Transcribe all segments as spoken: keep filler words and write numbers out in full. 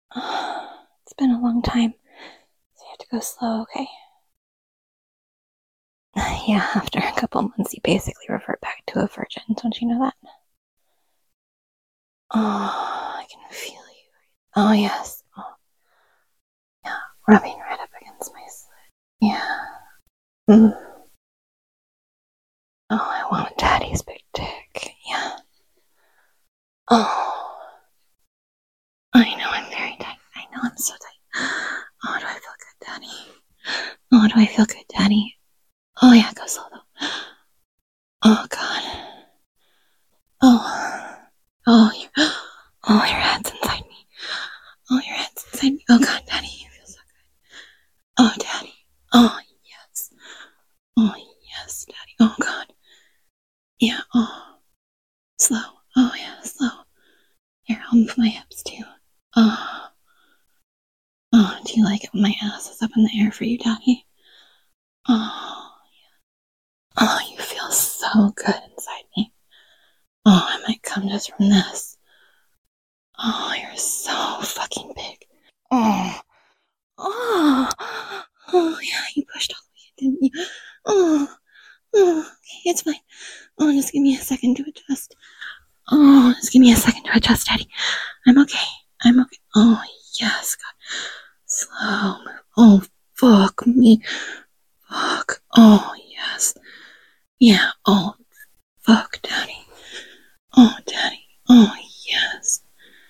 It's been a long time, so you have to go slow, okay? Yeah, after a couple months, you basically revert back to a virgin. Don't you know that? Oh, I can feel you. Oh, yes. Oh, yeah, rubbing right up against my slit. Yeah. Mm. Oh, I want daddy's big dick. Yeah. Oh, I know I'm very tight. I know I'm so tight. Oh, do I feel good, daddy? Oh, do I feel good, daddy? Oh, yeah, go slow though. Oh, God. Oh. Oh, you, oh, your head's inside me. Oh, your head's inside me. Oh, God, daddy, you feel so good. Oh, daddy. Oh, yes. Oh, yes, daddy. Oh, God. Yeah, oh. Slow. Oh, yeah, slow. Here, I'll move my hips too. Oh. Oh, do you like it when my ass is up in the air for you, daddy? Oh, yeah. Oh, you feel so good inside me. Oh, I might come just from this. Oh, you're so fucking big. Oh. Oh. Oh, yeah, you pushed all the way in, didn't you? Oh. Oh, okay, it's fine. Oh, just give me a second to adjust. Oh, just give me a second to adjust, Daddy. I'm okay. I'm okay. Oh, yes, God. Slow move. Oh, fuck me. Fuck. Oh, yes. Yeah. Oh, fuck, Daddy. Oh, Daddy. Oh, yes.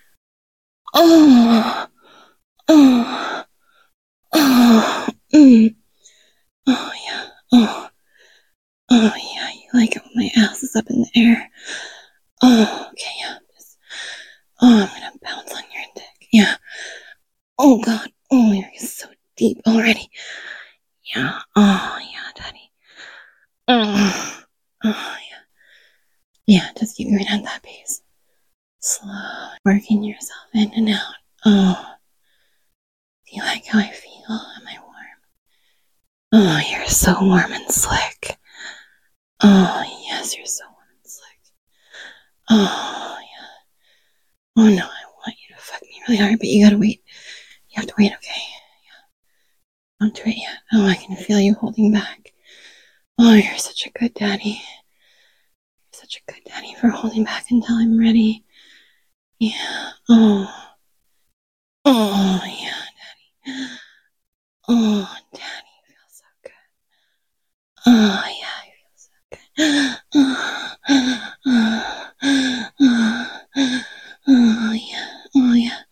Oh. Oh. Oh. Mm. Oh, yeah. Oh. Oh, yeah. You like it when my ass is up in the air. Oh, okay, yeah. Just, oh, I'm gonna bounce on your dick. Yeah. Oh, God. Oh, you're so deep already. Yeah. Oh, yeah, Daddy. Oh, oh yeah. Yeah, just keep going at that pace. Slow. Working yourself in and out. Oh. Do you like how I feel? Am I warm? Oh, you're so warm and slick. Oh, yes, you're so warm and slick. Oh, yeah. Oh, no, I want you to fuck me really hard, but you gotta wait. You have to wait, okay? Don't do it yet. Oh, I can feel you holding back. Oh, you're such a good daddy. You're such a good daddy for holding back until I'm ready. Yeah. Oh. Oh, yeah, daddy. Oh, daddy, you feel so good. Oh, yeah, you feel so good. Oh, oh, oh, oh, yeah. Oh, yeah.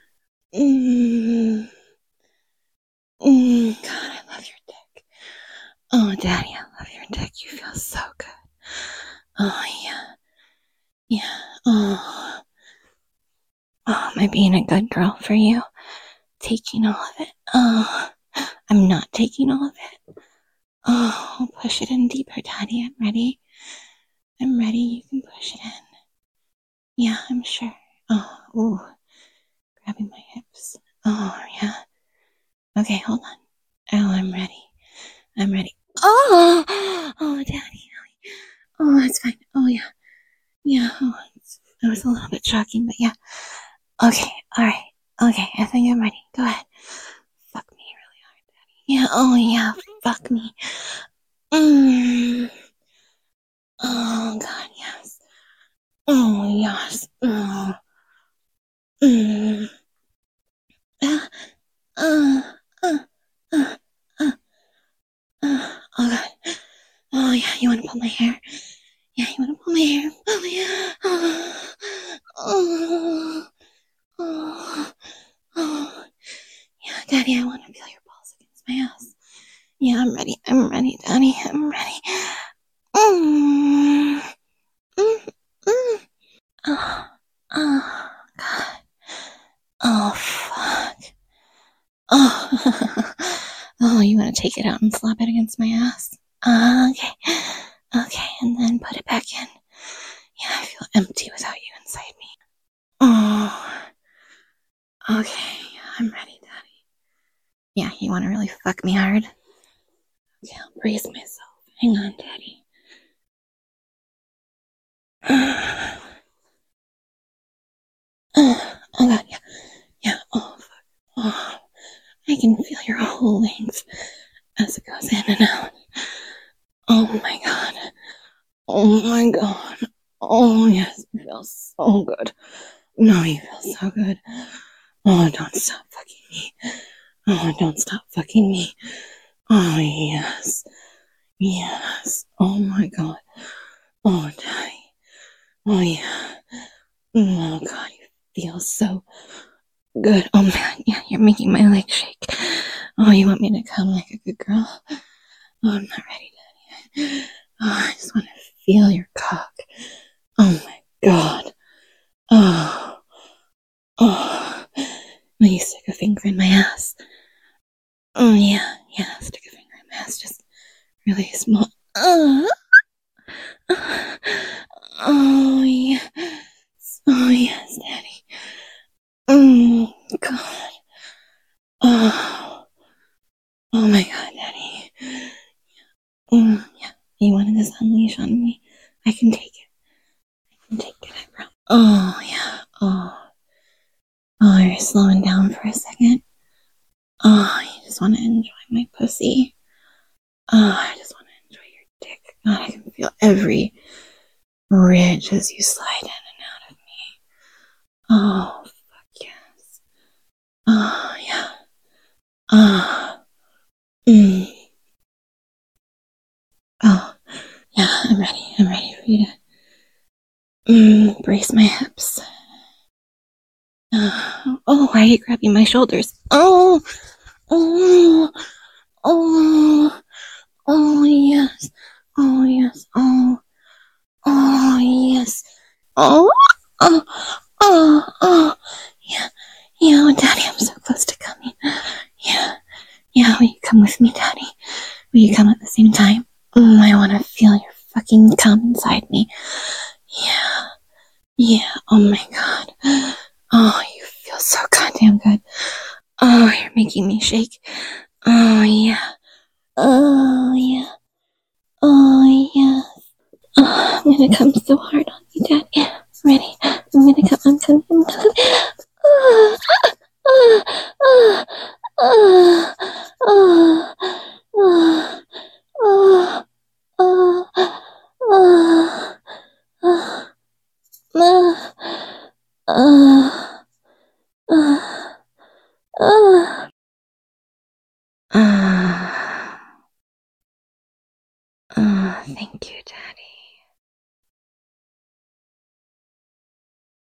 Mm. Mm. God, I love your dick. Oh, daddy, I love your dick. You feel so good. Oh, yeah. Yeah. Oh. Oh, am I being a good girl for you? Taking all of it. Oh, I'm not taking all of it. Oh, push it in deeper, Daddy. I'm ready. I'm ready. You can push it in. Yeah, I'm sure. Oh, ooh. Grabbing my hips. Oh, yeah. Okay, hold on. Oh, I'm ready. I'm ready. Oh, oh, Daddy. Oh, that's fine. Oh, yeah. Yeah. Oh, it's, it was a little bit shocking, but yeah. Okay, alright. Okay, I think I'm ready. Go ahead. Fuck me really hard, Daddy. Yeah, oh yeah, fuck me. Mm. Oh God, yes. Oh yes. Oh. Mm. Uh, uh, uh, uh, uh, uh. Oh God. Oh yeah, you wanna pull my hair? Yeah, you wanna pull my hair? Oh yeah. Oh. Oh. Oh. Oh. Yeah, Daddy, I wanna feel your balls against my ass. Yeah, I'm ready. I'm ready, Daddy. I'm ready. Mm. Mm. Mm. Oh. Oh. God. Oh, fuck. Oh. Oh, you want to take it out and slap it against my ass? Uh, okay. Okay, and then put it back in. Yeah, I feel empty without you inside me. Oh. Okay, I'm ready, Daddy. Yeah, you want to really fuck me hard? Okay, I'll brace myself. Hang on, Daddy. Oh, oh God, yeah. Yeah, oh, whole length as it goes in and out. Oh my god. Oh my god. Oh yes, it feels so good. No, you feel so good. Oh, don't stop fucking me. Oh, don't stop fucking me. Oh yes. Yes. Oh my god. Oh, Daddy. Oh yeah. Oh god, you feel so good. Oh man, yeah, you're making my legs shake. Oh, you want me to come like a good girl? Oh, I'm not ready, Daddy. Oh, I just want to feel your cock. Oh my god. Oh. Oh. Will you stick a finger in my ass? Oh yeah, yeah, stick a finger in my ass. Just really small. Oh. Oh yes. Oh yes, Daddy. Oh god. Oh. Oh my god, Daddy. Mm, yeah. You wanted this unleash on me? I can take it. I can take it, I promise. Oh yeah. Oh. Oh, you're slowing down for a second. Oh, you just want to enjoy my pussy. Oh, I just want to enjoy your dick. God, I can feel every ridge as you slide in and out of me. Oh, fuck yes. Oh, yeah. Oh. Mm. Oh, yeah, I'm ready. I'm ready for you to mm, brace my hips. Oh, oh, why are you grabbing my shoulders? Oh, oh, oh, oh, yes. Oh, yes. Oh, oh, yes. Oh, oh, oh, oh, yeah, yeah, oh, Daddy, I'm so close to coming. Yeah, yeah, will you come with me, Daddy? Will you come at the same time? Mm, I want to feel your fucking cum inside me. Yeah, yeah, oh my god. Oh, you feel so goddamn good. Oh, you're making me shake. Oh, yeah. Oh, yeah. Oh, yeah. Oh, I'm gonna come so hard on you, Daddy. Ready? I'm gonna come. I'm coming. I'm coming. Oh, oh, oh, oh, oh, oh, oh, oh, oh, oh, oh, oh.